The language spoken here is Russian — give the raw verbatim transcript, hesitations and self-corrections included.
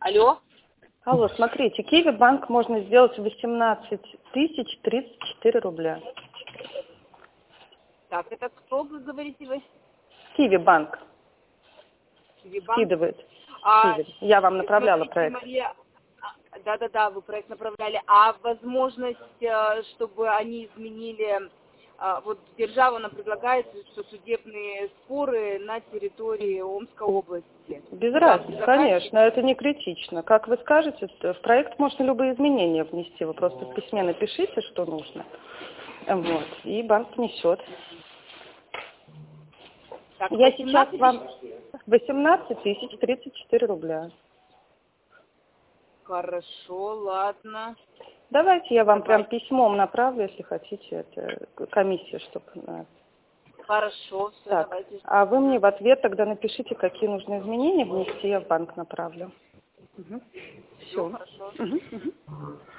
Алло. Алло, смотрите, Киви банк можно сделать восемнадцать тысяч тридцать четыре рубля. Так, это кто, вы говорите вы? Киви банк Киви банк. скидывает. А, Киви. Я вам направляла смотрите, проект. Мария, а, да-да-да, вы проект направляли. А возможность, э, чтобы они изменили, э, вот держава нам предлагает, что судебные споры на территории Омской области. Без Вам разницы, предлагают? конечно, это не критично. Как вы скажете, в проект можно любые изменения внести. Вы просто в письме напишите, что нужно. Вот, и банк внесет. Так, Я сейчас восемнадцать вам восемнадцать тысяч тридцать четыре рубля. Хорошо, ладно. Давайте я вам прям Давайте. письмом направлю, если хотите, это комиссия, чтобы... Хорошо, все, Так, давайте. а вы мне в ответ тогда напишите, какие нужны изменения внести, я в банк направлю. Угу. Все, Все. хорошо. Угу, угу.